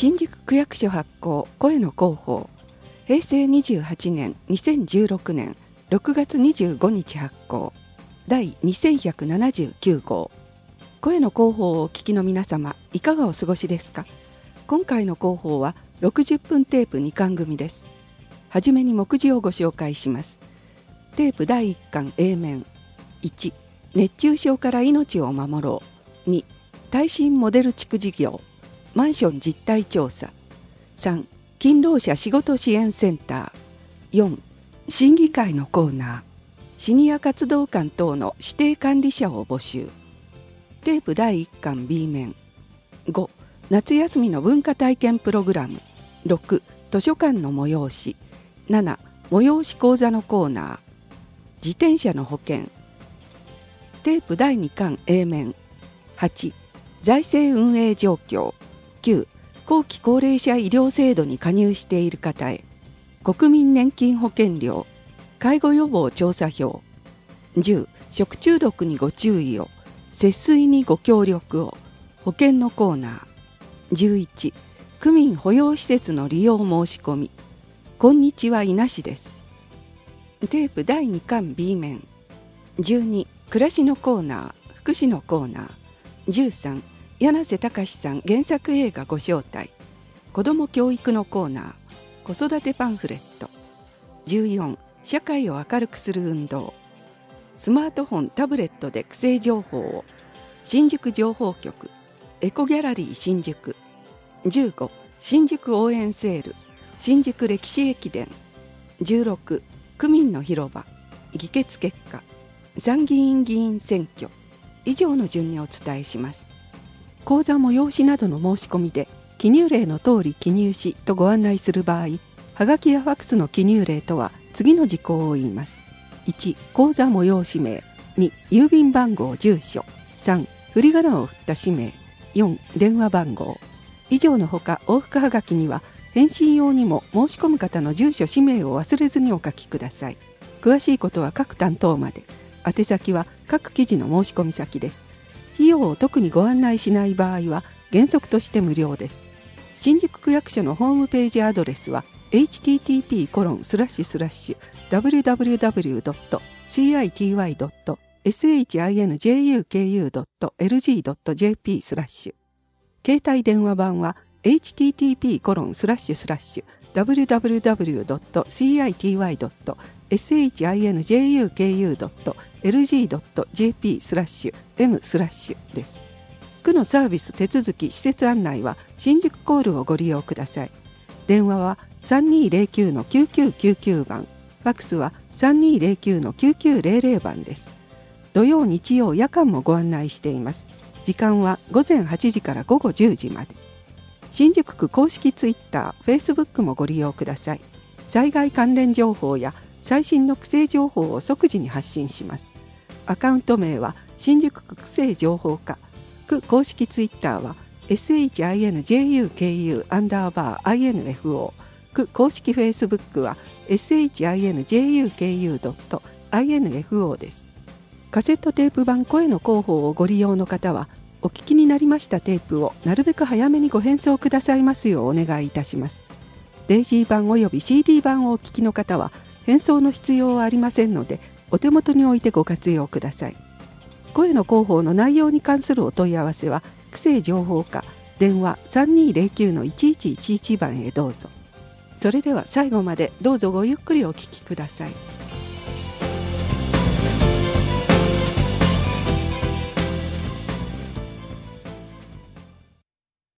新宿区役所発行声の広報、平成28年2016年6月25日発行第2179号。声の広報をお聞きの皆様、いかがお過ごしですか？今回の広報は60分テープ2巻組です。はじめに目次をご紹介します。テープ第1巻 A 面。1、熱中症から命を守ろう。2、耐震モデル地区事業、マンション実態調査。3、勤労者仕事支援センター。4、審議会のコーナー、シニア活動館等の指定管理者を募集。テープ第1巻 B 面。5、夏休みの文化体験プログラム。6、図書館の催し。7、催し講座のコーナー、自転車の保険。テープ第2巻 A 面。8、財政運営状況。9、後期高齢者医療制度に加入している方へ、国民年金保険料、介護予防調査票。10、食中毒にご注意を、節水にご協力を、保険のコーナー。11、区民保養施設の利用申し込み。こんにちはいなしです。テープ第2巻 B 面。12、暮らしのコーナー、福祉のコーナー。13、柳瀬隆さん原作映画ご招待、子ども教育のコーナー、子育てパンフレット。14、社会を明るくする運動、スマートフォンタブレットで区政情報を、新宿情報局、エコギャラリー新宿。15、新宿応援セール、新宿歴史駅伝。16、区民の広場、議決結果、参議院議員選挙。以上の順にお伝えします。講座催しなどの申し込みで記入例の通り記入しとご案内する場合、はがきやファックスの記入例とは次の事項を言います。1、講座催し名。2、郵便番号住所。3、振り仮名を振った氏名。4、電話番号。以上のほか往復はがきには返信用にも申し込む方の住所氏名を忘れずにお書きください。詳しいことは各担当まで。宛先は各記事の申し込み先です。費用を特にご案内しない場合は原則として無料です。新宿区役所のホームページアドレスは http://www.city.shinjuku.lg.jp/。携帯電話版は http://www.city.shinjuku.lg.jp/m/ です。区のサービス手続き施設案内は新宿コールをご利用ください。電話は 3209-9999 番、ファックスは 3209-9900 番です。土曜日曜夜間もご案内しています。時間は午前8時から午後10時まで。新宿区公式ツイッター、フェイスブックもご利用ください。災害関連情報や最新の区政情報を即時に発信します。アカウント名は新宿区区政情報課。区公式ツイッターは SHINJUKU_INFO。区公式フェイスブックは SHINJUKU.INFO です。カセットテープ版声の広報をご利用の方は、お聞きになりましたテープをなるべく早めにご返送くださいますようお願いいたします。デイジー版および CD 版をお聞きの方は返送の必要はありませんので、お手元に置いてご活用ください。声の広報の内容に関するお問い合わせは区政情報課、電話 3209-1111 番へどうぞ。それでは最後までどうぞごゆっくりお聞きください。